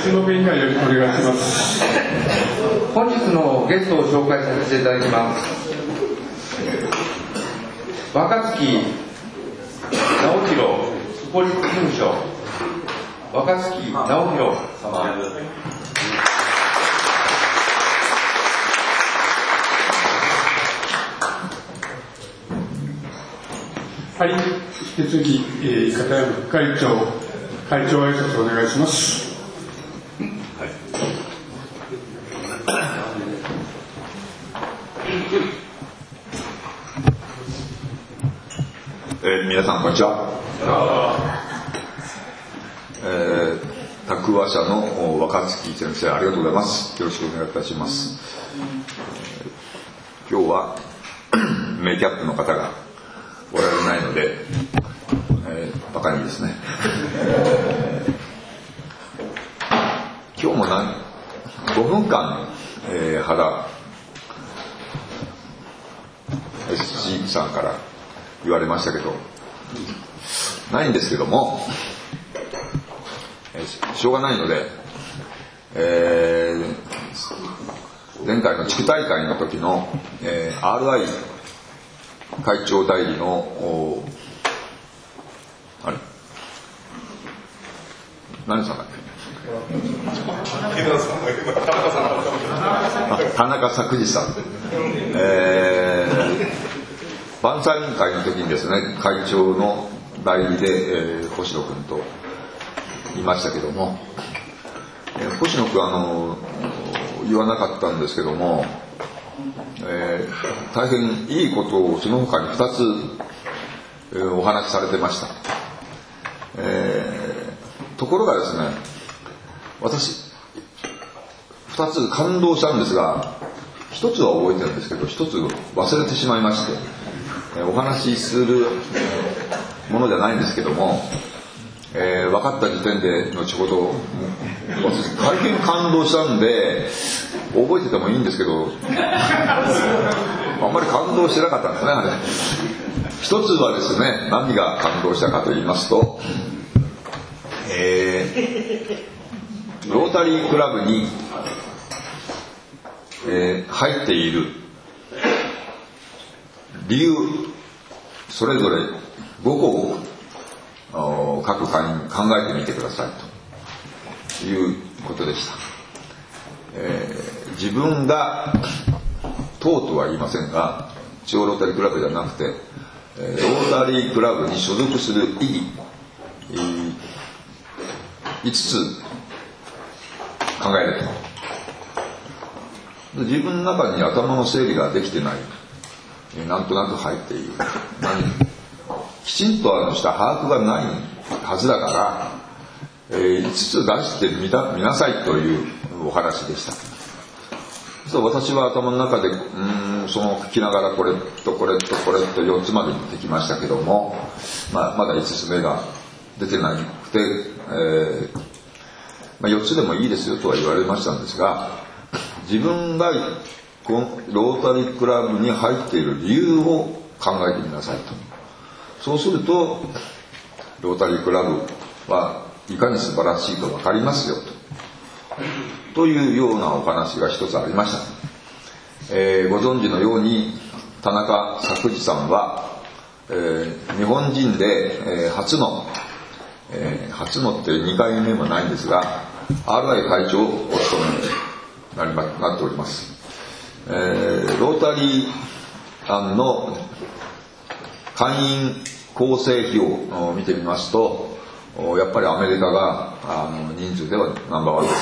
その弁以外よりお願いします。 本日のゲストを紹介させていただきます。若槻直弘スポリス事務所若槻直弘様。 はい、引き続き、片山副会長挨拶をお願いします。 はい、皆さんこんにちは。タクワ社の若槻先生、ありがとうございます。よろしくお願いいたします。今日はメイキャップの方がおられないので、バカにですね、今日も5分間、原 SG さんから言われましたけど、ないんですけども、しょうがないので、前回の地区大会の時の、RI 会長代理のあれ何さんだっけ、田中作司さん、晩餐委員会の時にですね、会長の代理で、星野君といましたけども、星野君言わなかったんですけども、大変いいことをその他に2つ、お話しされてました。ところがですね、私2つ感動したんですが、1つは覚えてるんですけど、1つ忘れてしまいまして、お話しするものじゃないんですけども、分かった時点で後ほど私大変感動したんで覚えててもいいんですけど、あんまり感動してなかったんですね、あれ。一つはですね、何が感動したかと言いますと、ロータリークラブに、入っている理由、それぞれ5個を各会員考えてみてくださいということでした。自分が党とは言いませんが、地方ロータリークラブじゃなくて、ロータリークラブに所属する意義、5つ考えると、自分の中に頭の整理ができてない、なんとなく入っている、きちんとした把握がないはずだから、5つ出してみなさいというお話でした。そう私は頭の中でその聞きながらこれとこれとこれと4つまでできましたけども、まだ5つ目が出てなくて、4つでもいいですよとは言われましたんですが、自分がこのロータリークラブに入っている理由を考えてみなさいと。そうするとロータリークラブはいかに素晴らしいか分かりますよというようなお話が一つありました。ご存知のように田中作司さんは、日本人で、初のって2回目もないんですが RI 会長をお務めになっております。ロータリー案の会員構成比を見てみますと、やっぱりアメリカが人数ではナンバーワンです。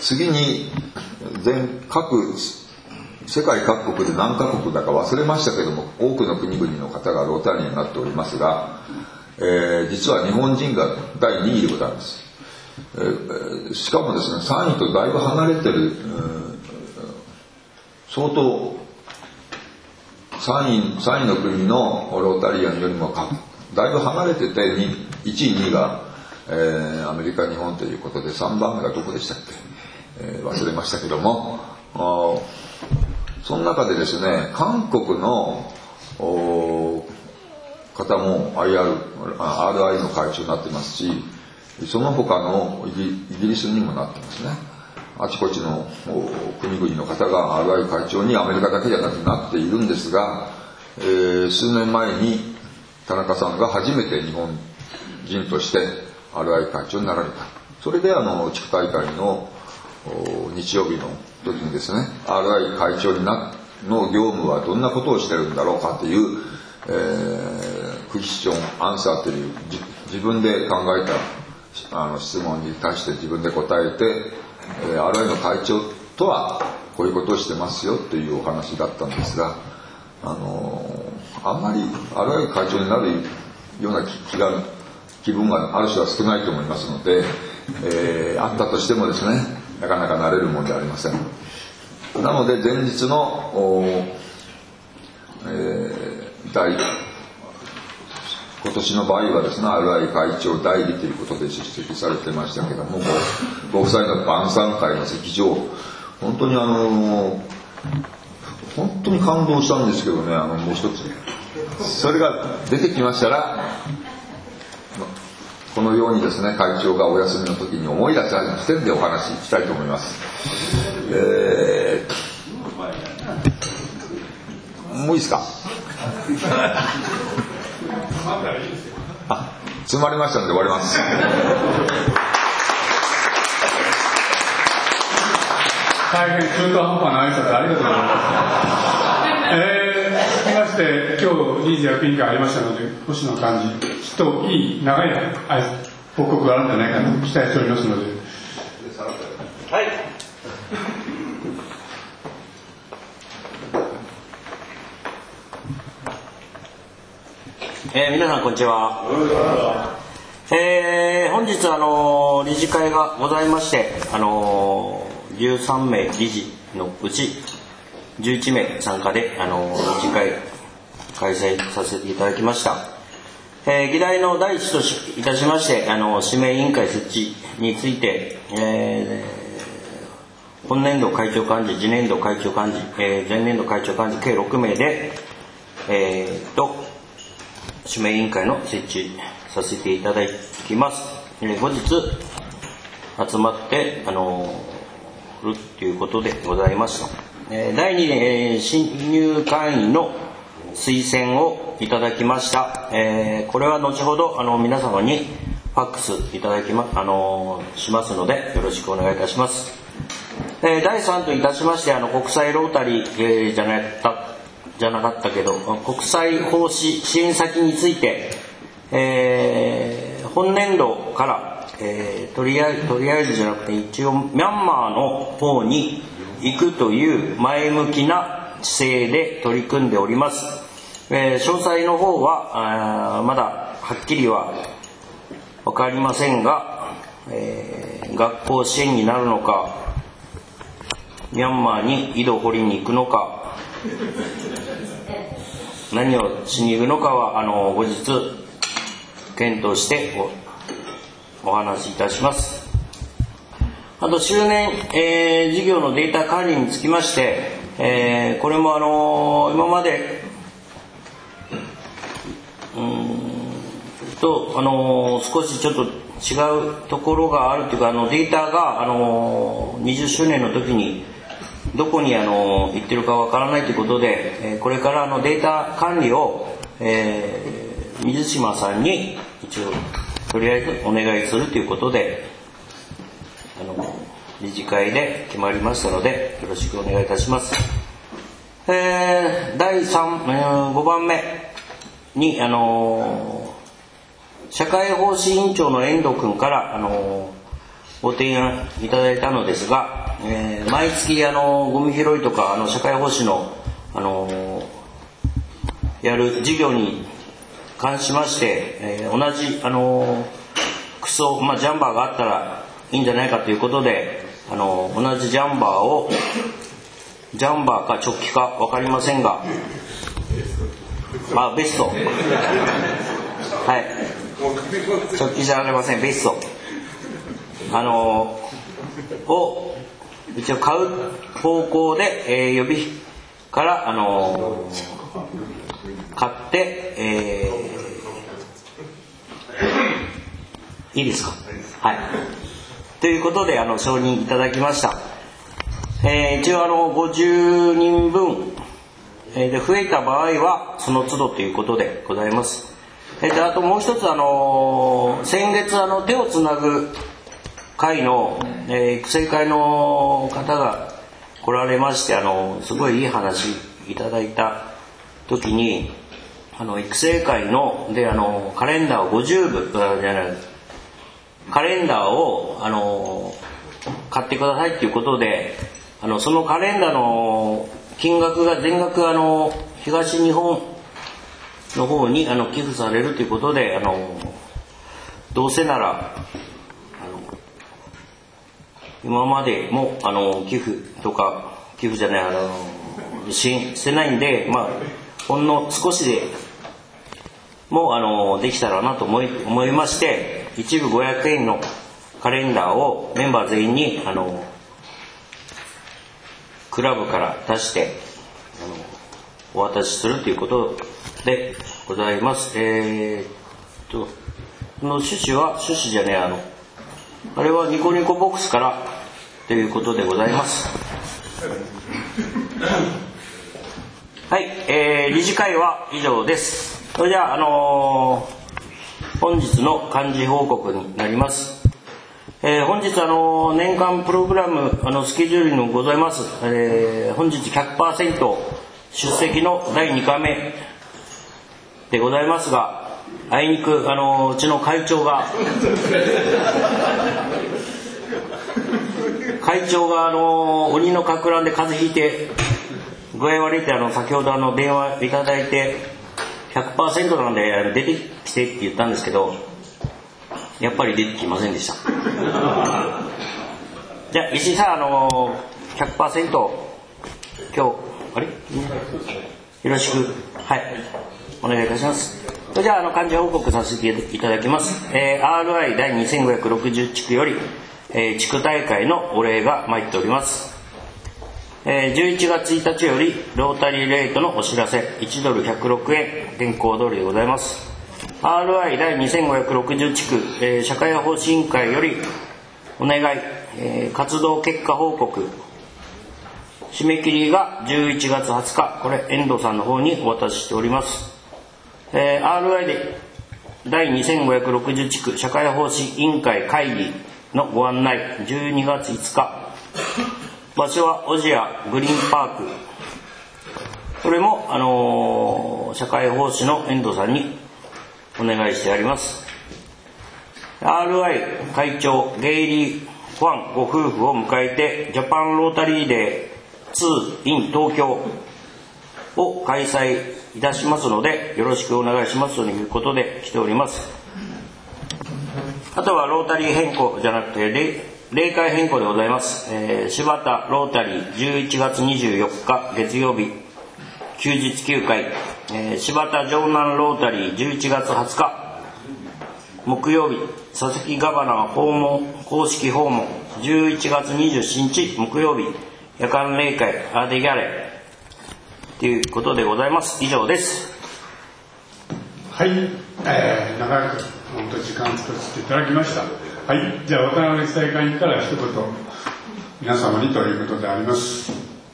次に世界各国で何カ国だか忘れましたけども、多くの国々の方がロータリーになっておりますが、実は日本人が第2位でございます。しかもですね、3位とだいぶ離れてる、相当3位の国のロータリアンよりもだいぶ離れてて、1位2位が、アメリカ日本ということで、3番目がどこでしたっけ、忘れましたけども、その中でですね、韓国の方もRI の会長になってますし、 その他のイギリスにもなってますね。あちこちの国々の方が RI 会長にアメリカだけじゃなくなっているんですが、数年前に田中さんが初めて日本人として RI 会長になられた。それで地区大会の日曜日の時にですね、 RI 会長の業務はどんなことをしてるんだろうかという、クエスチョンアンサーという自分で考えた質問に対して自分で答えて、RI の会長とはこういうことをしてますよというお話だったんですが、あんまり RI 会長になるような気分がある人は少ないと思いますので、あったとしてもですね、なかなかなれるものではありません。なので前日の今年の場合はですね、 RI 会長代理ということで出席されてましたけども、ご夫妻の晩餐会の席上、本当に感動したんですけどね、もう一つそれが出てきましたら、このようにですね、会長がお休みの時に思い出された視点でお話ししたいと思います。もういいですか？詰まりましたので終わります。 大変中途半端な挨拶ありがとうございます。続きまして、今日理事役員会ありましたので、星野幹事、きっといい長い報告があるんじゃないかと期待しておりますので。 はい。皆さんこんにちは。本日理事会がございまして、13名理事のうち11名参加で理事会開催させていただきました。議題の第一といたしまして、指名委員会設置について、本年度会長幹事、次年度会長幹事、前年度会長幹事計6名で、指名委員会の設置させていただきます。後日集まってるということでございます。第2、新入会員の推薦をいただきました。これは後ほど皆様にファックスいただきしますのでよろしくお願いいたします。第3といたしまして、国際ロータリー、じゃなかったけど国際奉仕支援先について、本年度から、とりあえずじゃなくて一応ミャンマーの方に行くという前向きな姿勢で取り組んでおります。詳細の方はまだはっきりは分かりませんが、学校支援になるのか、ミャンマーに井戸掘りに行くのか、何をしに行くのかは後日検討してお話しいたします。あと周年、事業のデータ管理につきまして、これも今まで少しちょっと違うところがあるというか、データが20周年の時にどこに行ってるかわからないということで、これからデータ管理を、水島さんに一応とりあえずお願いするということで理事会で決まりましたのでよろしくお願いいたします。第5番目に社会奉仕委員長の遠藤君からご提案いただいたのですが、毎月ゴミ拾いとか社会奉仕のやる事業に関しまして、同じジャンバーがあったらいいんじゃないかということで、同じジャンバーか直帰か分かりませんが、ベスト、はい、直帰じゃありません、ベストを一応買う方向で、予備費から買って、いいですか？ はい。ということで承認いただきました。一応50人分、で増えた場合はその都度ということでございます。であともう一つ先月手をつなぐ会の、育成会の方が来られましてすごいいい話いただいた時に育成会のでカレンダーを50部じゃないカレンダーを買ってくださいということでそのカレンダーの金額が全額東日本の方に寄付されるということでどうせなら今までも寄付とか寄付じゃない支援してないんでほんの少しでもできたらなと思いまして一部500円のカレンダーをメンバー全員にクラブから出してお渡しするということでございます。その趣旨じゃねあれはニコニコボックスからということでございます。はい、理事会は以上です。それじゃあ、本日の幹事報告になります。本日年間プログラムスケジュールにございます。本日 100% 出席の第2回目でございますが、あいにくうちの会長が鬼のかく乱で風邪ひいて具合悪いって先ほど電話いただいて 100% なんで出てきてって言ったんですけどやっぱり出てきませんでした。じゃあ石井さん100% 今日よろしくお願いいたします。それじゃあ幹事報告させていただきます。RI 第2560地区より、地区大会のお礼が参っております。11月1日よりロータリーレートのお知らせ1ドル106円現行通りでございます。RI 第2560地区、社会保障委員会よりお願い、活動結果報告締め切りが11月20日これ遠藤さんの方にお渡ししております。RI で第2560地区社会奉仕委員会会議のご案内12月5日場所はオジアグリーンパークこれも、社会奉仕の遠藤さんにお願いしてあります。 RI 会長ゲイリー・ファンご夫婦を迎えてジャパンロータリーデー2 in 東京を開催いたしますのでよろしくお願いしますということで来ております。あとはロータリー変更じゃなくて例会変更でございます。柴田ロータリー11月24日月曜日休日休会、柴田城南ロータリー11月20日木曜日佐々木ガバナ公式訪問11月27日木曜日夜間例会アーデギャレということでございます。以上です。 はい、長く本当時間としていただきました。はい、じゃあ渡辺育成会員から一言皆様にということであります。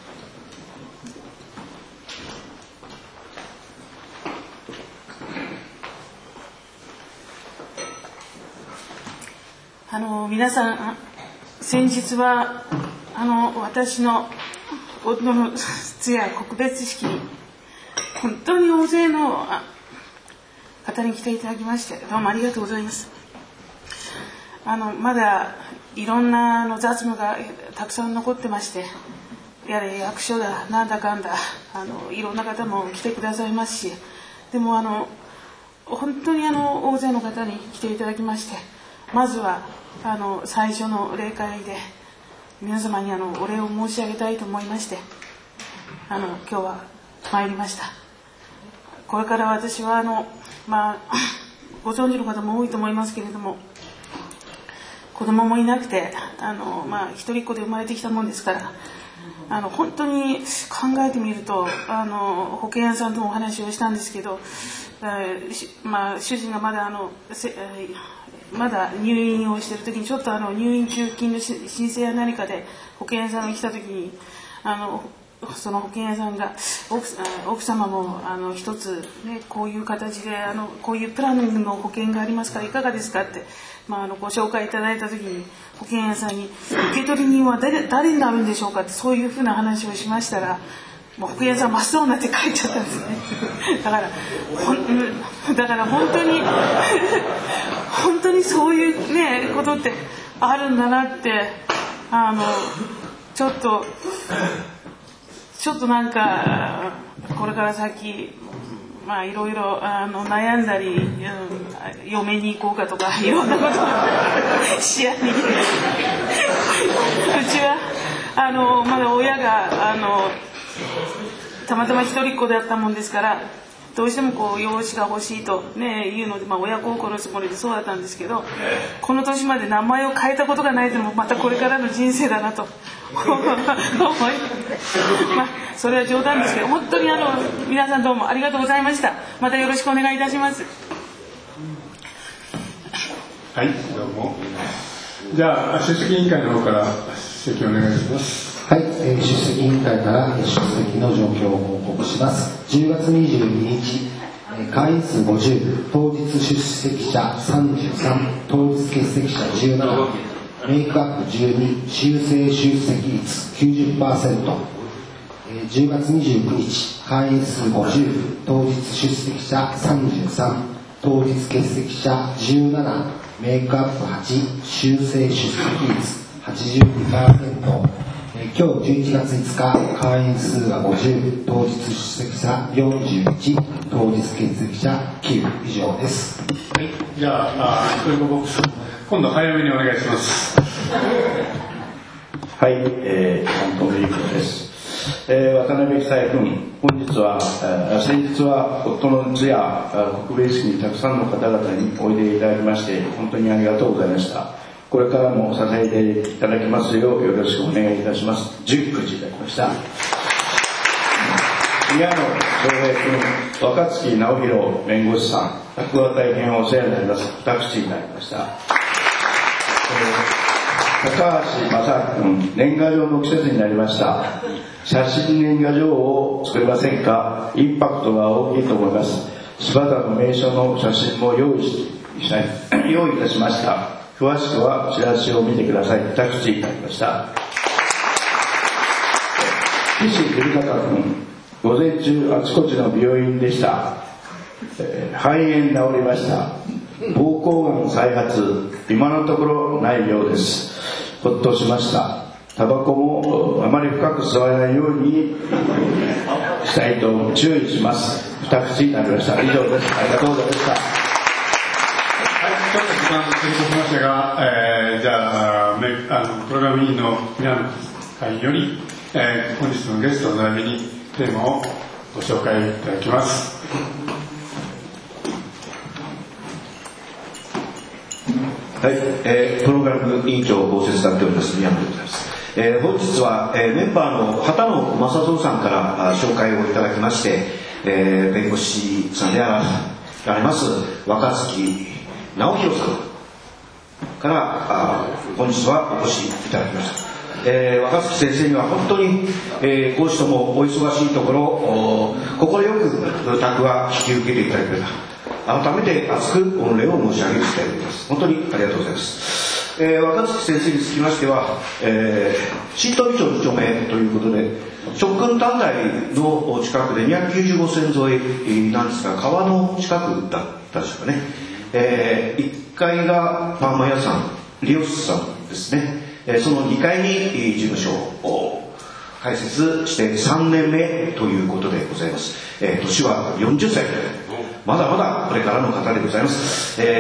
皆さん先日は私の夫の通夜告別式に本当に大勢の方に来ていただきましてどうもありがとうございます。まだいろんな雑務がたくさん残ってましてやはり役所だなんだかんだいろんな方も来てくださいますしでも本当に大勢の方に来ていただきましてまずは最初の例会で皆様にお礼を申し上げたいと思いまして今日は参りました。これから私はご存知の方も多いと思いますけれども子供もいなくて一人っ子で生まれてきたもんですから本当に考えてみると保険屋さんともお話をしたんですけど主人がまだまだ入院をしている時にちょっと入院給付金の申請や何かで保険屋さんが来た時にその保険屋さんが奥様も一つ、ね、こういう形でこういうプランの保険がありますからいかがですかって、ご紹介いただいた時に保険屋さんに受取人は誰になるんでしょうかってそういうふうな話をしましたら保険屋さん真っ青になって帰っちゃったんですね。だから本当にそういうねことってあるんだなってちょっとなんかこれから先いろいろ悩んだり、嫁に行こうかとかいろんなことを視野にうちはまだ親がたまたま一人っ子だったもんですからどうしても養子が欲しいと、ね、いうので、親孝行のつもりでそうだったんですけどこの年まで名前を変えたことがないというのもまたこれからの人生だなと思いそれは冗談ですけど本当に皆さんどうもありがとうございました。またよろしくお願いいたします。 はい、どうも。じゃあ出席委員会の方から出席お願いします。 はい、出席委員会から出席の状況を報告します。10月22日、会員数50、当日出席者33、当日欠席者17、メイクアップ12、修正出席率 90%、10月29日、会員数50、当日出席者33、当日欠席者17、メイクアップ8、修正出席率 82%、今日11月5日、会員数が50、当日出席者41、当日欠席者9以上です。 はい、じゃあ、ストリートボックス、今度早めにお願いします。 はい、担当メイクです。渡辺久也君、先日は夫の通夜、告別式にたくさんの方々においでいただきまして、本当にありがとうございました。これからも支えていただきますようよろしくお願いいたします。19時いただきました。宮野翔平君、若槻直弘弁護士さん、宅は大変お世話になります。私になりました。高橋正明君、年賀状の季節になりました。写真年賀状を作れませんか？インパクトが大きいと思います。柴田の名所の写真も用意いたしました。詳しくはチラシを見てください。私になりました。岸照孝君、午前中あちこちの病院でした。肺炎治りました。膀胱がん再発、今のところないようです。ほっとしました。タバコもあまり深く吸わないようにしたいと注意します。二口になりました。以上です。ありがとうございました。 ちょっと時間過ぎてしましたが、じゃあプログラム委員の皆の会より、本日のゲストの並びにテーマをご紹介いただきます。 はい、プログラム委員長をご説明しております宮野でございます。本日は、メンバーの畑野正蔵さんから紹介をいただきまして、弁護士さんであられます若槻直弘さんから本日はお越しいただきました。若槻先生には本当に、講師ともお忙しいところ快く宅は引き受けていただきました。改めて厚く御礼を申し上げていただきます。本当にありがとうございます。若槻先生につきましては、新富町2丁目ということで直近短大の近くで295線沿いなんですが川の近くだったでしょうかね。1階がパーマ屋さんリオスさんですね。その2階に事務所を開設して3年目ということでございます。年は40歳まだまだこれからの方でございます。と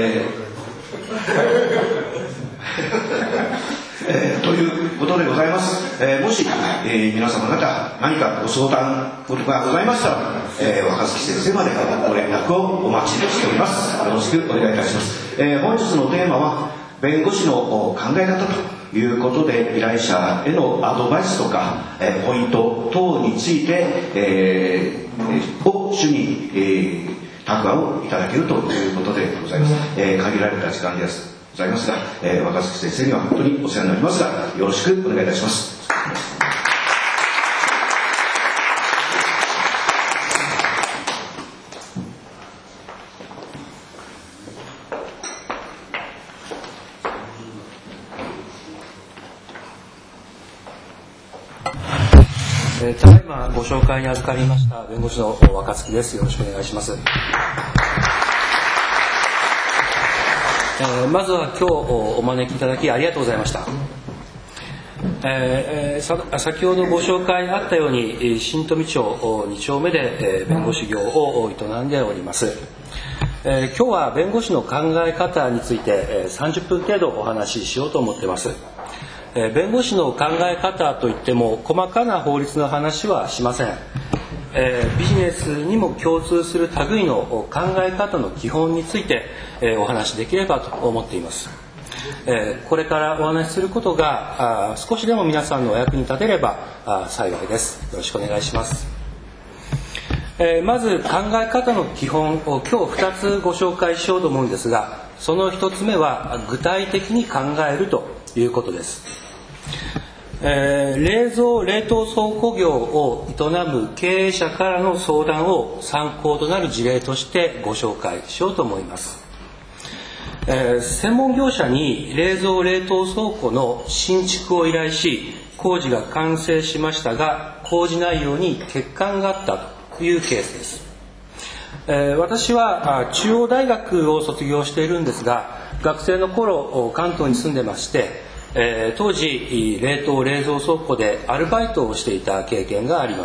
いうことでございます。もし、皆様方何かご相談事がございましたら、若槻先生までご連絡をお待ちしております。よろしくお願いいたします。本日のテーマは弁護士の考え方ということで依頼者へのアドバイスとか、ポイント等について、を主に、談話をいただけるということでございます。限られた時間ですざいますが、若槻先生には本当にお世話になりますが、よろしくお願いいたします。 ただいまご紹介に預かりました弁護士の若槻です。よろしくお願いします。まずは今日お招きいただきありがとうございました。先ほどご紹介あったように新富町2丁目で弁護士業を営んでおります。今日は弁護士の考え方について30分程度お話ししようと思っています。弁護士の考え方といっても細かな法律の話はしません。ビジネスにも共通する類の考え方の基本についてお話しできればと思っています。これからお話しすることが少しでも皆さんのお役に立てれば幸いです。よろしくお願いします。まず考え方の基本を今日2つご紹介しようと思うんですが、その1つ目は具体的に考えるということです。冷蔵冷凍倉庫業を営む経営者からの相談を参考となる事例としてご紹介しようと思います。専門業者に冷蔵冷凍倉庫の新築を依頼し、工事が完成しましたが工事内容に欠陥があったというケースです。私は中央大学を卒業しているんですが、学生の頃関東に住んでまして、当時冷凍冷蔵倉庫でアルバイトをしていた経験があります。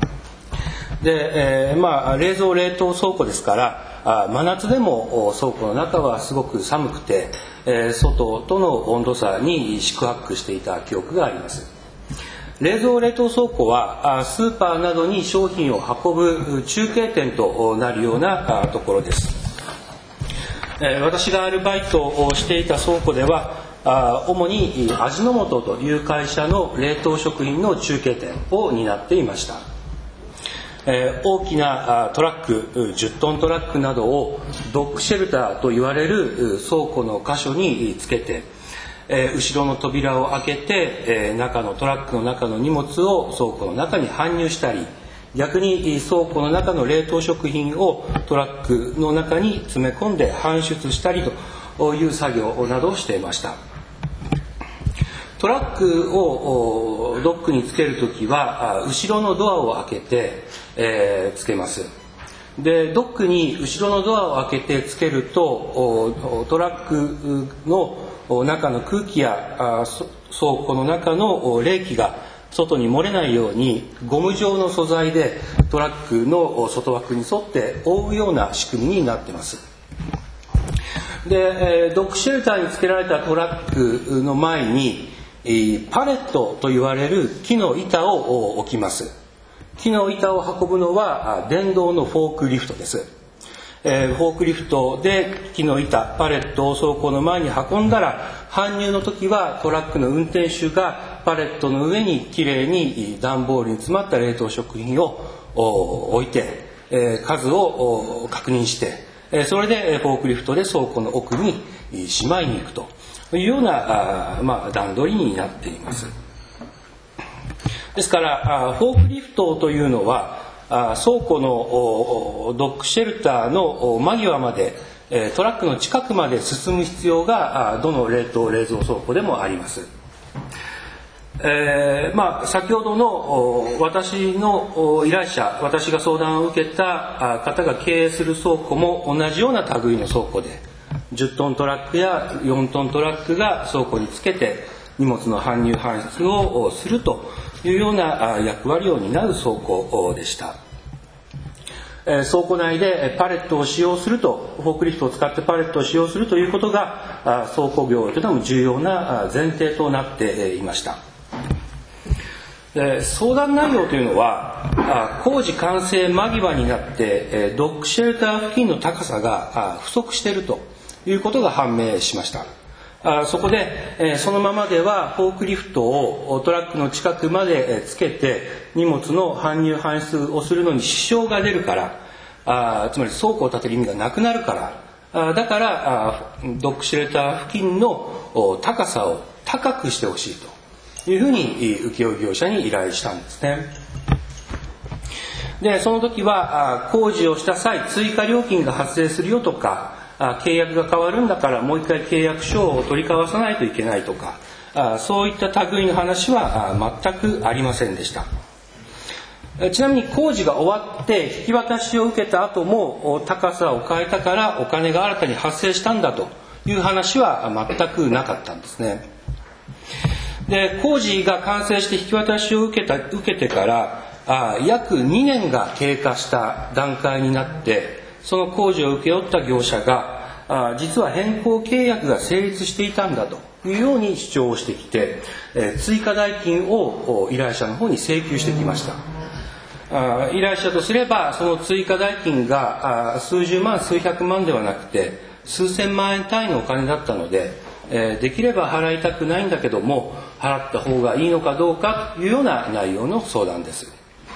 で、冷蔵冷凍倉庫ですから真夏でも倉庫の中はすごく寒くて、外との温度差に宿泊していた記憶があります。冷蔵冷凍倉庫はスーパーなどに商品を運ぶ中継点となるようなところです。私がアルバイトをしていた倉庫では主に味の素という会社の冷凍食品の中継点を担っていました。大きなトラック10トントラックなどをドッグシェルターと言われる倉庫の箇所につけて、後ろの扉を開けて中のトラックの中の荷物を倉庫の中に搬入したり、逆に倉庫の中の冷凍食品をトラックの中に詰め込んで搬出したりという作業などをしていました。トラックをドックにつけるときは後ろのドアを開けて、つけます。で、ドックに後ろのドアを開けてつけるとトラックの中の空気や倉庫の中の冷気が外に漏れないようにゴム状の素材でトラックの外枠に沿って覆うような仕組みになっています。で、ドッグシェルターにつけられたトラックの前にパレットと言われる木の板を置きます。木の板を運ぶのは電動のフォークリフトです。フォークリフトで木の板パレットを倉庫の前に運んだら、搬入の時はトラックの運転手がパレットの上にきれいに段ボールに詰まった冷凍食品を置いて、数を確認して、それでフォークリフトで倉庫の奥にしまいに行くというような段取りになっています。ですからフォークリフトというのは倉庫のドッグシェルターの間際までトラックの近くまで進む必要がどの冷凍冷蔵倉庫でもあります。先ほどの私の依頼者、私が相談を受けた方が経営する倉庫も同じような類の倉庫で、10トントラックや4トントラックが倉庫につけて荷物の搬入搬出をするというような役割を担う倉庫でした。倉庫内でパレットを使用すると、フォークリフトを使ってパレットを使用するということが倉庫業というのも重要な前提となっていました。相談内容というのは工事完成間際になってドッグシェルター付近の高さが不足しているということが判明しました。そこでそのままではフォークリフトをトラックの近くまでつけて荷物の搬入搬出をするのに支障が出るから、つまり倉庫を建てる意味がなくなるかだからドックシェルター付近の高さを高くしてほしいというふうに請負業者に依頼したんですね。でその時は工事をした際追加料金が発生するよとか、契約が変わるんだからもう一回契約書を取り交わさないといけないとか、そういった類の話は全くありませんでした。ちなみに工事が終わって引き渡しを受けた後も高さを変えたからお金が新たに発生したんだという話は全くなかったんですね。で工事が完成して引き渡しを受けてから約2年が経過した段階になってその工事を請け負った業者が実は変更契約が成立していたんだというように主張をしてきて追加代金を依頼者の方に請求してきました。依頼者とすればその追加代金が数十万数百万ではなくて数千万円単位のお金だったのでできれば払いたくないんだけども払った方がいいのかどうかというような内容の相談です。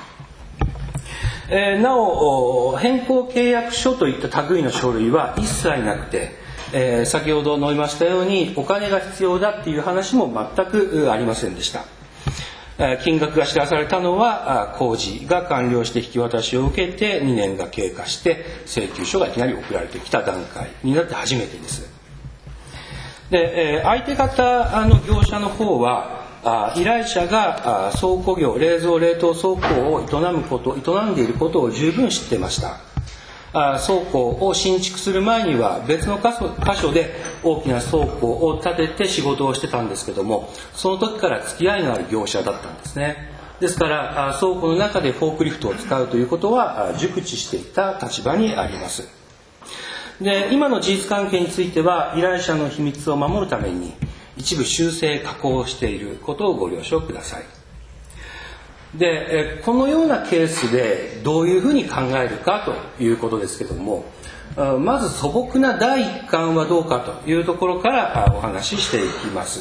なお変更契約書といった類の書類は一切なくて、先ほど述べましたようにお金が必要だっていう話も全くありませんでした。金額が知らされたのは工事が完了して引き渡しを受けて2年が経過して請求書がいきなり送られてきた段階になって初めてです。で相手方の業者の方は依頼者が倉庫業冷蔵冷凍倉庫を営んでいることを十分知っていました。倉庫を新築する前には別の箇所で大きな倉庫を建てて仕事をしてたんですけどもその時から付き合いのある業者だったんですね。ですから倉庫の中でフォークリフトを使うということは熟知していた立場にあります。で今の事実関係については依頼者の秘密を守るために一部修正加工していることをご了承ください。でこのようなケースでどういうふうに考えるかということですけどもまず素朴な第一感はどうかというところからお話ししていきます。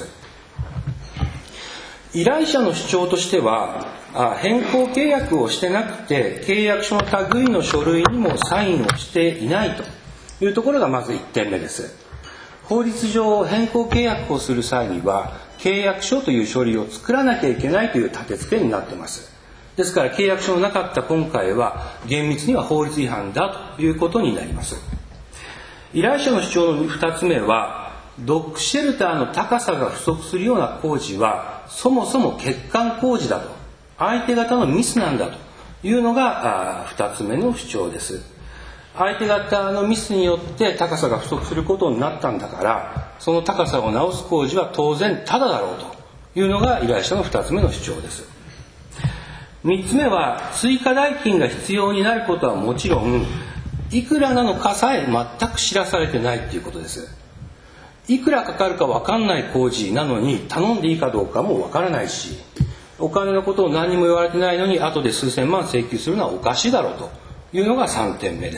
依頼者の主張としては変更契約をしてなくて契約書の類の書類にもサインをしていないというところがまず1点目です。法律上変更契約をする際には契約書という書類を作らなきゃいけないという立て付けになっています。ですから契約書のなかった今回は厳密には法律違反だということになります。依頼者の主張の2つ目はドッグシェルターの高さが不足するような工事はそもそも欠陥工事だと相手方のミスなんだというのが2つ目の主張です。相手方のミスによって高さが不足することになったんだからその高さを直す工事は当然タダだろうというのが依頼者の2つ目の主張です。3つ目は追加代金が必要になることはもちろんいくらなのかさえ全く知らされてないということです。いくらかかるか分かんない工事なのに頼んでいいかどうかも分からないしお金のことを何にも言われてないのに後で数千万請求するのはおかしいだろうというのが3点目です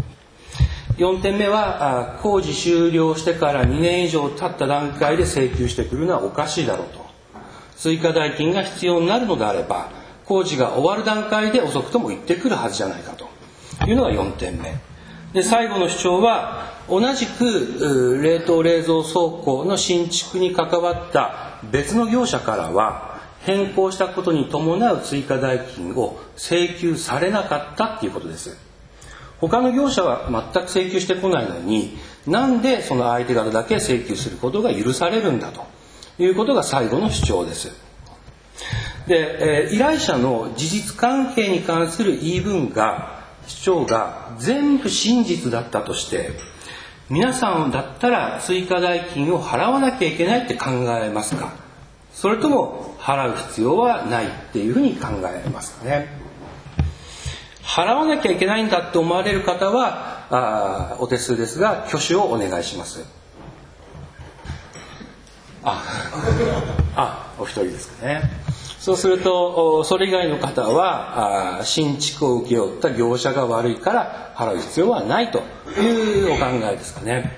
。4点目は工事終了してから2年以上経った段階で請求してくるのはおかしいだろうと追加代金が必要になるのであれば工事が終わる段階で遅くとも言ってくるはずじゃないかというのが4点目で最後の主張は同じく冷凍冷蔵倉庫の新築に関わった別の業者からは変更したことに伴う追加代金を請求されなかったっていうことです。他の業者は全く請求してこないのになんでその相手方だけ請求することが許されるんだということが最後の主張です。で、依頼者の事実関係に関する言い分が主張が全部真実だったとして皆さんだったら追加代金を払わなきゃいけないって考えますかそれとも払う必要はないっていうふうに考えますかね。払わなきゃいけないんだって思われる方はお手数ですが挙手をお願いします。お一人ですかね。そうするとそれ以外の方は新築を請け負った業者が悪いから払う必要はないというお考えですかね。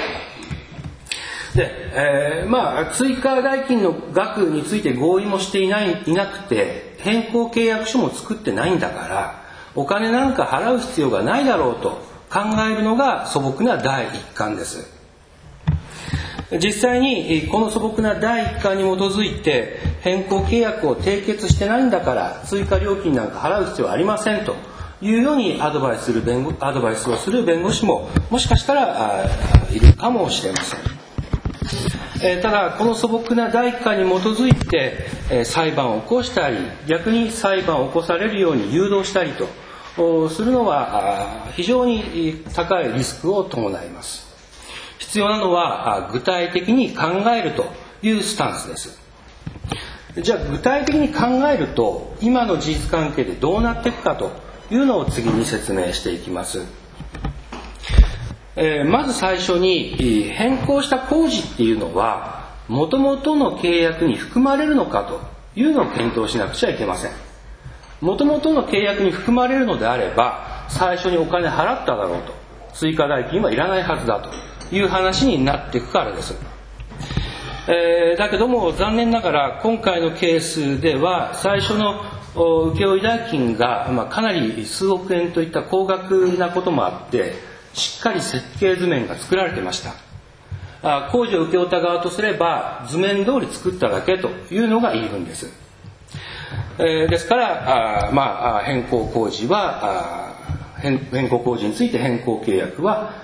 で、追加代金の額について合意もしていなくて変更契約書も作ってないんだからお金なんか払う必要がないだろうと考えるのが素朴な第一感です。実際にこの素朴な第一感に基づいて変更契約を締結してないんだから追加料金なんか払う必要はありませんというようにアドバイスをする弁護士ももしかしたらいるかもしれません。ただこの素朴な第一感に基づいて裁判を起こしたり逆に裁判を起こされるように誘導したりとするのは非常に高いリスクを伴います。必要なのは具体的に考えるというスタンスです。じゃあ具体的に考えると今の事実関係でどうなっていくかというのを次に説明していきます。まず最初に変更した工事っていうのは元々の契約に含まれるのかというのを検討しなくちゃいけません。元々の契約に含まれるのであれば最初にお金払っただろうと追加代金はいらないはずだという話になっていくからです。だけども残念ながら今回のケースでは最初の請負代金がかなり数億円といった高額なこともあってしっかり設計図面が作られていました。工事を請け負った側とすれば図面通り作っただけというのが言い分です。ですから変更工事について変更契約は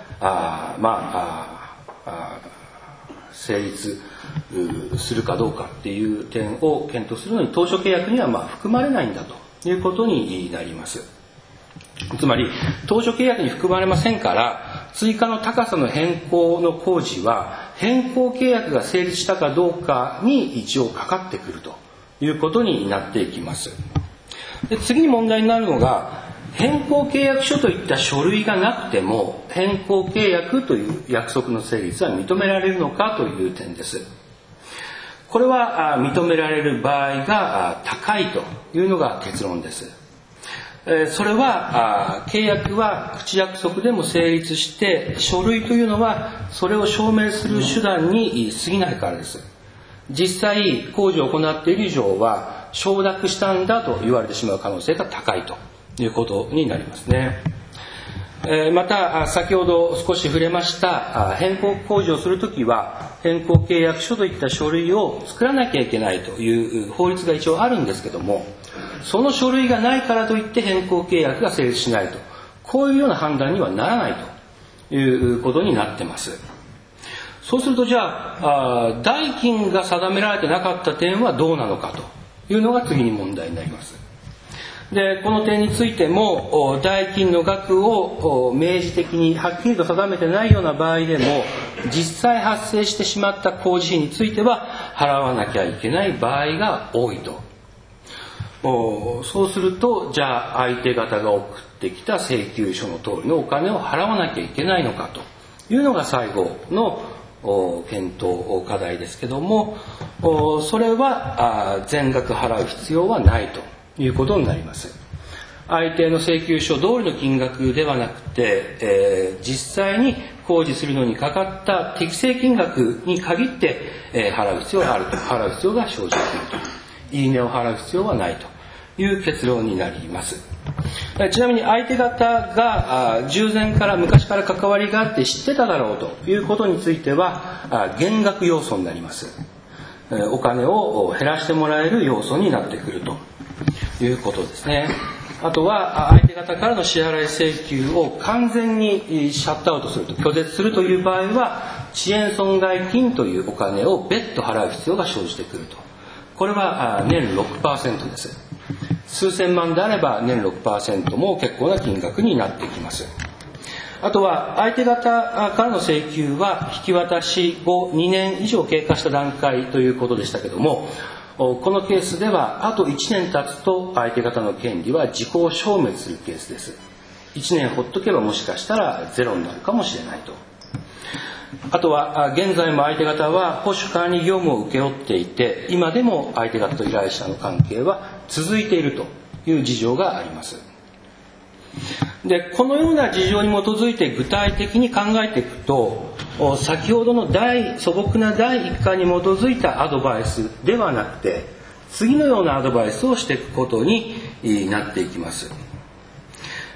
成立するかどうかっていう点を検討するのに当初契約には含まれないんだということになります。つまり当初契約に含まれませんから追加の高さの変更の工事は変更契約が成立したかどうかに一応かかってくるということになっていきます。で次に問題になるのが変更契約書といった書類がなくても変更契約という約束の成立は認められるのかという点です。これは認められる場合が高いというのが結論です。それは契約は口約束でも成立して書類というのはそれを証明する手段に過ぎないからです。実際工事を行っている以上は承諾したんだと言われてしまう可能性が高いということになりますね。また先ほど少し触れました変更工事をするときは変更契約書といった書類を作らなきゃいけないという法律が一応あるんですけどもその書類がないからといって変更契約が成立しないとこういうような判断にはならないということになっています。そうするとじゃあ代金が定められてなかった点はどうなのかというのが次に問題になります。でこの点についても代金の額を明示的にはっきりと定めてないような場合でも実際発生してしまった工事費については払わなきゃいけない場合が多いと。そうするとじゃあ相手方が送ってきた請求書の通りのお金を払わなきゃいけないのかというのが最後の検討課題ですけどもそれは全額払う必要はないということになります。相手の請求書通りの金額ではなくて、実際に工事するのにかかった適正金額に限って、払う必要があると払う必要が生じていると言い値を払う必要はないという結論になります。ちなみに相手方が従前から昔から関わりがあって知ってただろうということについては減額要素になります。お金を減らしてもらえる要素になってくるということですね。あとは相手方からの支払い請求を完全にシャットアウトすると拒絶するという場合は遅延損害金というお金を別途払う必要が生じてくると。これは年 6% です。数千万であれば年 6% も結構な金額になってきます。あとは相手方からの請求は引き渡し後2年以上経過した段階ということでしたけどもこのケースではあと1年経つと相手方の権利は時効消滅するケースです。1年ほっとけばもしかしたらゼロになるかもしれないと。あとは現在も相手方は保守管理業務を請け負っていて今でも相手方と依頼者の関係は続いているという事情があります。でこのような事情に基づいて具体的に考えていくと先ほどの素朴な第一課に基づいたアドバイスではなくて次のようなアドバイスをしていくことになっていきます。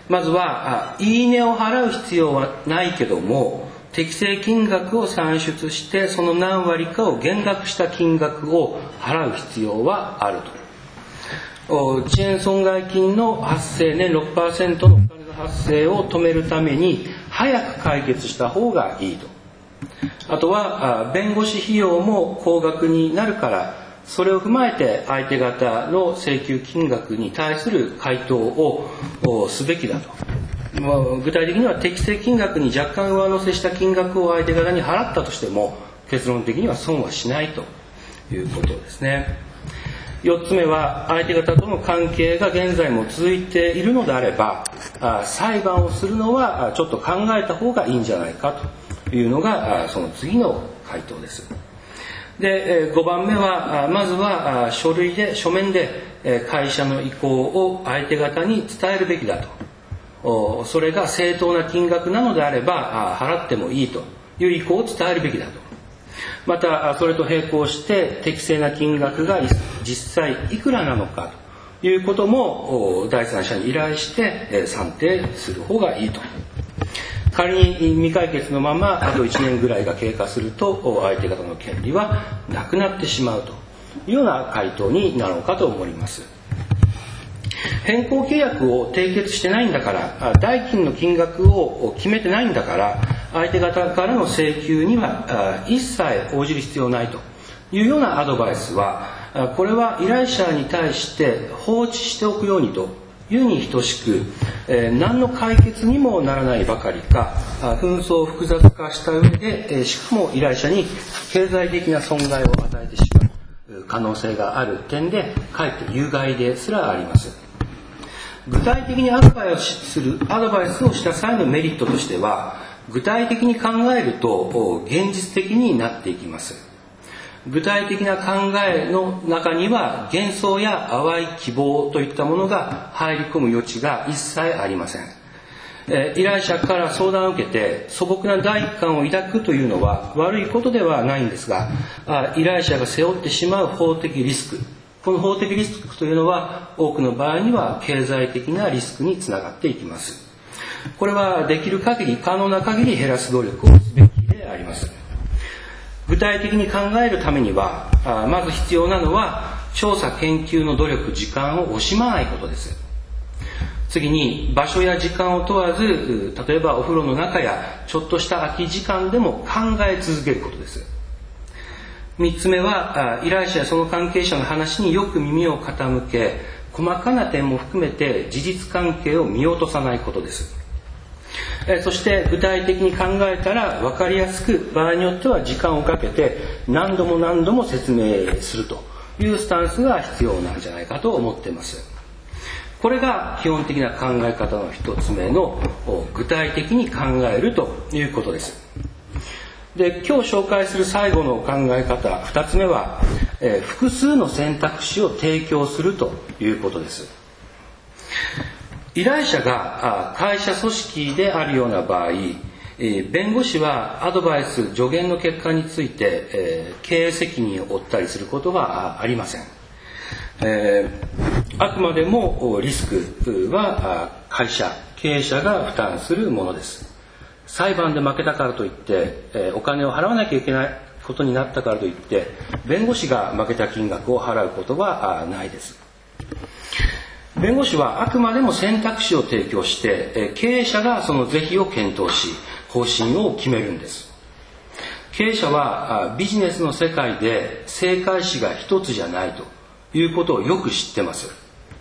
まずは言い値を払う必要はないけども、適正金額を算出してその何割かを減額した金額を払う必要はあると。遅延損害金の発生、年 6% のお金の発生を止めるために早く解決した方がいいと。あとは弁護士費用も高額になるから、それを踏まえて相手方の請求金額に対する回答をすべきだと。具体的には適正金額に若干上乗せした金額を相手方に払ったとしても結論的には損はしないということですね。4つ目は、相手方との関係が現在も続いているのであれば、裁判をするのはちょっと考えた方がいいんじゃないかというのがその次の回答です。で、5番目は、まずは書面で会社の意向を相手方に伝えるべきだと。それが正当な金額なのであれば払ってもいいという意向を伝えるべきだと。またそれと並行して適正な金額が実際いくらなのかということも第三者に依頼して算定する方がいいと。仮に未解決のままあと1年ぐらいが経過すると相手方の権利はなくなってしまうというような回答になろうかと思います。変更契約を締結してないんだから、代金の金額を決めてないんだから、相手方からの請求には一切応じる必要ないというようなアドバイスは、これは依頼者に対して放置しておくようにというに等しく、何の解決にもならないばかりか、紛争を複雑化した上で、しかも依頼者に経済的な損害を与えてしまう可能性がある点で、かえって有害ですらあります。具体的にアドバイスをした際のメリットとしては、具体的に考えると現実的になっていきます。具体的な考えの中には幻想や淡い希望といったものが入り込む余地が一切ありません。依頼者から相談を受けて素朴な第一感を抱くというのは悪いことではないんですが、依頼者が背負ってしまう法的リスク、この法的リスクというのは多くの場合には経済的なリスクにつながっていきます。これはできる限り、可能な限り減らす努力をすべきであります。具体的に考えるためには、まず必要なのは調査研究の努力、時間を惜しまないことです。次に、場所や時間を問わず、例えばお風呂の中やちょっとした空き時間でも考え続けることです。3つ目は、依頼者やその関係者の話によく耳を傾け、細かな点も含めて事実関係を見落とさないことです。そして具体的に考えたら分かりやすく、場合によっては時間をかけて何度も説明するというスタンスが必要なんじゃないかと思っています。これが基本的な考え方の1つ目の具体的に考えるということです。で、今日紹介する最後の考え方、2つ目は、複数の選択肢を提供するということです。依頼者が会社組織であるような場合、弁護士はアドバイス、助言の結果について、経営責任を負ったりすることはありません。あくまでもリスクは会社、経営者が負担するものです。裁判で負けたからといって、お金を払わなきゃいけないことになったからといって、弁護士が負けた金額を払うことはないです。弁護士はあくまでも選択肢を提供して、経営者がその是非を検討し、方針を決めるんです。経営者はビジネスの世界で正解肢が一つじゃないということをよく知ってます。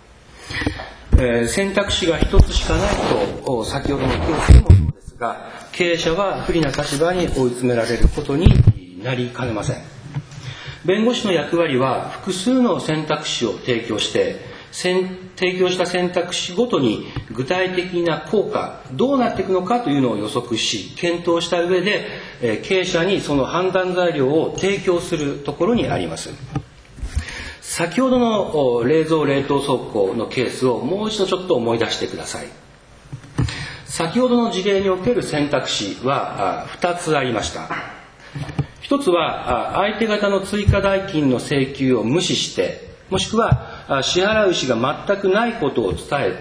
選択肢が一つしかないと、先ほどのケースでもそうですが、経営者は不利な立場に追い詰められることになりかねません。弁護士の役割は複数の選択肢を提供して、提供した選択肢ごとに具体的な効果、どうなっていくのかというのを予測し、検討した上で、経営者にその判断材料を提供するところにあります。先ほどの冷蔵冷凍倉庫のケースをもう一度ちょっと思い出してください。先ほどの事例における選択肢は2つありました。一つは相手方の追加代金の請求を無視して、もしくは支払う意思が全くないことを伝えて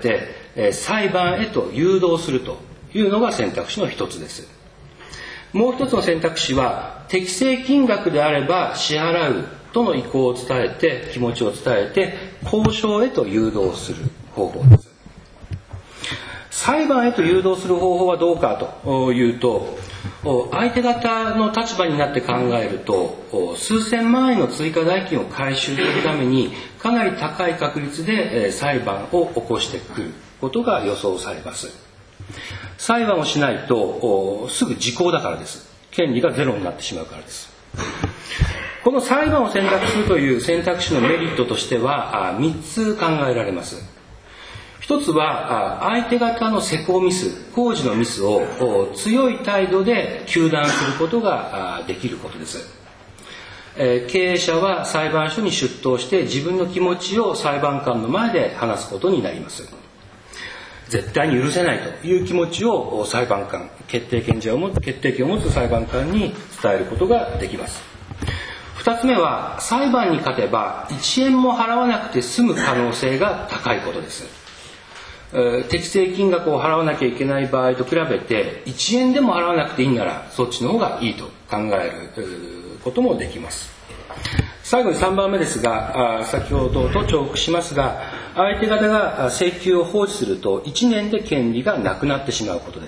裁判へと誘導するというのが選択肢の一つです。もう一つの選択肢は、適正金額であれば支払うとの意向を伝えて、気持ちを伝えて交渉へと誘導する方法です。裁判へと誘導する方法はどうかというと、相手方の立場になって考えると、数千万円の追加代金を回収するためにかなり高い確率で裁判を起こしてくることが予想されます。裁判をしないとすぐ時効だからです。権利がゼロになってしまうからです。この裁判を選択するという選択肢のメリットとしては3つ考えられます。一つは相手方の施工ミス、工事のミスを強い態度で糾弾することができることです。経営者は裁判所に出頭して自分の気持ちを裁判官の前で話すことになります。絶対に許せないという気持ちを裁判官、決定権を持つ裁判官に伝えることができます。二つ目は、裁判に勝てば1円も払わなくて済む可能性が高いことです。適正金額を払わなきゃいけない場合と比べて1円でも払わなくていいならそっちの方がいいと考えることもできます。最後に3番目ですが、先ほどと重複しますが、相手方が請求を放置すると1年で権利がなくなってしまうことです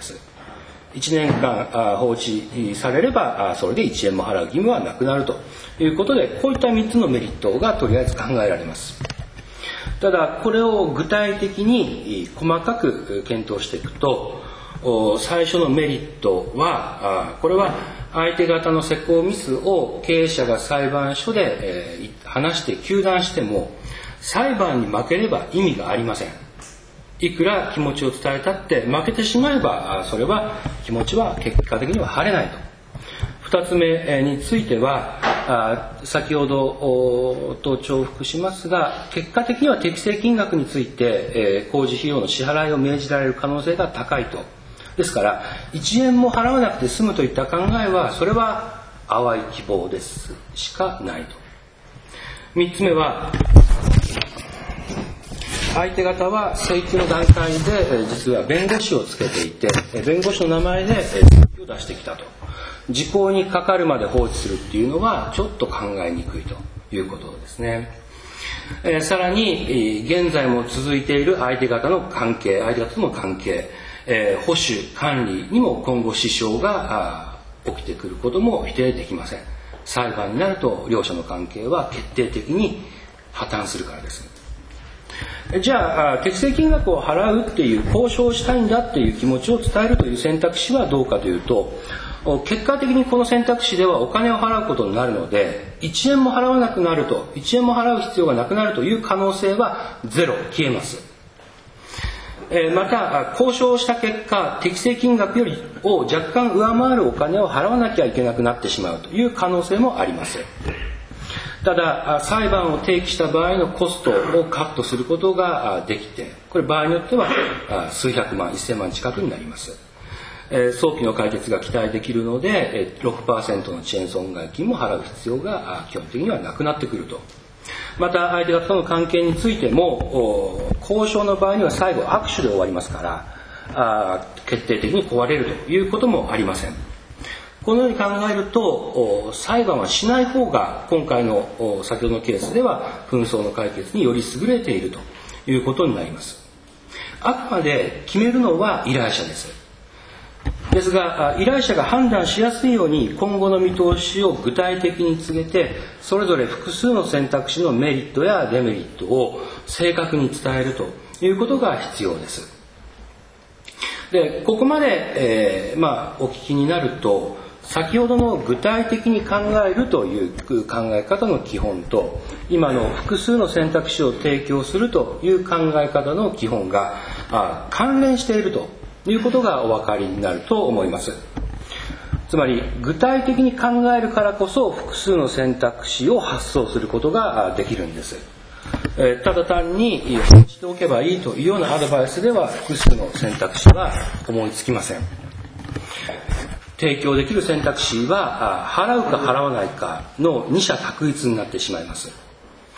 。1年間放置されればそれで1円も払う義務はなくなるということで、こういった3つのメリットがとりあえず考えられます。ただこれを具体的に細かく検討していくと、最初のメリットはこれは相手方の施工ミスを経営者が裁判所で話して糾弾しても裁判に負ければ意味がありません。いくら気持ちを伝えたって負けてしまえばそれは気持ちは結果的には晴れないと。2つ目については先ほどと重複しますが、結果的には適正金額について工事費用の支払いを命じられる可能性が高いと。ですから1円も払わなくて済むといった考えはそれは淡い希望ですしかないと。3つ目は、相手方は請求の段階で実は弁護士をつけていて、弁護士の名前で請求を出してきたと。時効にかかるまで放置するっていうのはちょっと考えにくいということですね。さらに現在も続いている相手方の関係、相手方との関係、保守管理にも今後支障が起きてくることも否定できません。裁判になると両者の関係は決定的に破綻するからです。じゃあ適正金額を払うっていう交渉をしたいんだっていう気持ちを伝えるという選択肢はどうかというと、結果的にこの選択肢ではお金を払うことになるので1円も払わなくなると、1円も払う必要がなくなるという可能性はゼロ、消えます。また交渉した結果適正金額よりを若干上回るお金を払わなきゃいけなくなってしまうという可能性もあります。ただ裁判を提起した場合のコストをカットすることができて、これ場合によっては数百万、1000万近くになります。早期の解決が期待できるので 6% の遅延損害金も払う必要が基本的にはなくなってくると。また相手方との関係についても交渉の場合には最後握手で終わりますから決定的に壊れるということもありません。このように考えると裁判はしない方が今回の先ほどのケースでは紛争の解決により優れているということになります。あくまで決めるのは依頼者です。ですが依頼者が判断しやすいように今後の見通しを具体的に告げて、それぞれ複数の選択肢のメリットやデメリットを正確に伝えるということが必要です。でここまで、お聞きになると、先ほどの具体的に考えるという考え方の基本と今の複数の選択肢を提供するという考え方の基本が関連しているということがお分かりになると思います。つまり具体的に考えるからこそ複数の選択肢を発想することができるんです。ただ単に放置しておけばいいというようなアドバイスでは複数の選択肢は思いつきません。提供できる選択肢は払うか払わないかの二者択一になってしまいます。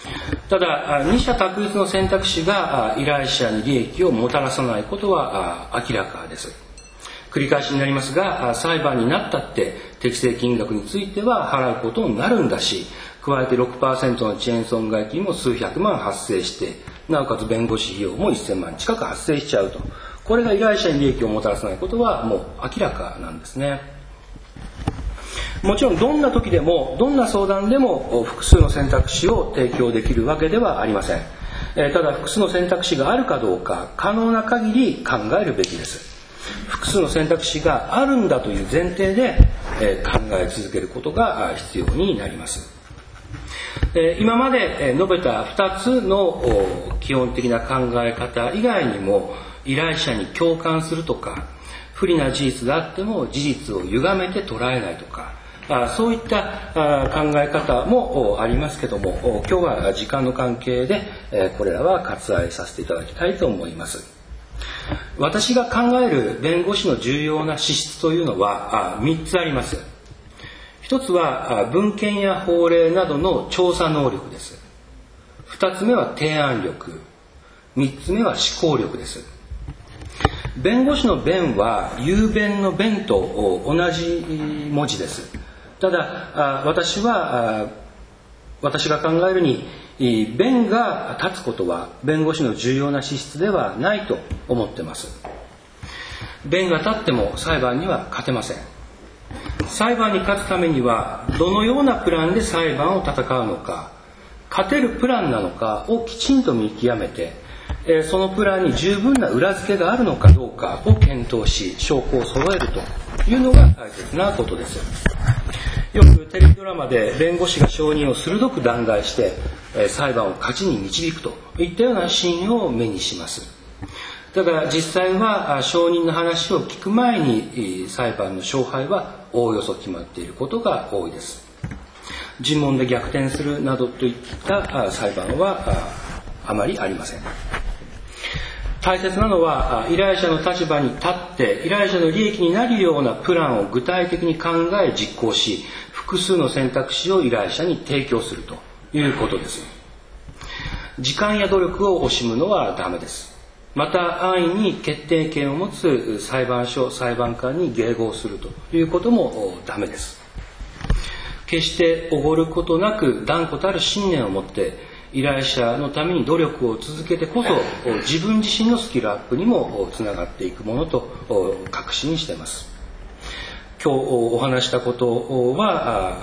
ただ、二者択一の選択肢が依頼者に利益をもたらさないことは明らかです。繰り返しになりますが、裁判になったって適正金額については払うことになるんだし、加えて 6% の遅延損害金も数百万発生して、なおかつ弁護士費用も1000万近く発生しちゃうと。これが依頼者に利益をもたらさないことはもう明らかなんですね。もちろんどんな時でもどんな相談でも複数の選択肢を提供できるわけではありません。ただ複数の選択肢があるかどうか可能な限り考えるべきです。複数の選択肢があるんだという前提で考え続けることが必要になります。今まで述べた2つの基本的な考え方以外にも、依頼者に共感するとか、不利な事実であっても事実を歪めて捉えないとか、そういった考え方もありますけども、今日は時間の関係でこれらは割愛させていただきたいと思います。私が考える弁護士の重要な資質というのは3つあります。一つは文献や法令などの調査能力です。2つ目は提案力。3つ目は思考力です。弁護士の弁は雄弁の弁と同じ文字です。ただ私が考えるに、弁が立つことは弁護士の重要な資質ではないと思っています。弁が立っても裁判には勝てません。裁判に勝つためにはどのようなプランで裁判を戦うのか、勝てるプランなのかをきちんと見極めて、そのプランに十分な裏付けがあるのかどうかを検討し、証拠を揃えるというのが大切なことです。よくテレビドラマで弁護士が証人を鋭く弾劾して、裁判を勝ちに導くといったようなシーンを目にします。ただ実際は証人の話を聞く前に裁判の勝敗はおおよそ決まっていることが多いです。尋問で逆転するなどといった裁判はあまりありません。大切なのは依頼者の立場に立って依頼者の利益になるようなプランを具体的に考え実行し、複数の選択肢を依頼者に提供するということです。時間や努力を惜しむのはダメです。また安易に決定権を持つ裁判所裁判官に迎合するということもダメです。決しておごることなく断固たる信念を持って依頼者のために努力を続けてこそ自分自身のスキルアップにもつながっていくものと確信しています。今日お話したことは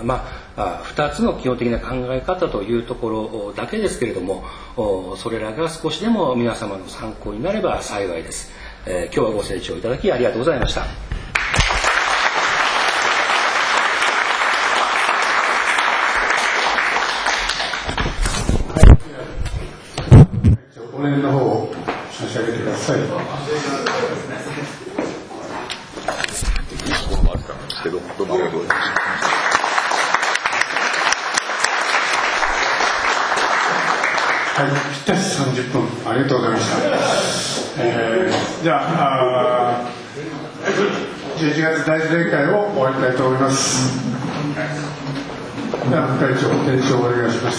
2つの基本的な考え方というところだけですけれども、それらが少しでも皆様の参考になれば幸いです。今日はご清聴いただきありがとうございました。 お礼の方を差し上げてください。 けど、どうもありがとうございました。 はい、ぴったし30分、ありがとうございました。じゃあ、11月大事例会を終わりたいと思います。では、副会長、検証をお願いします。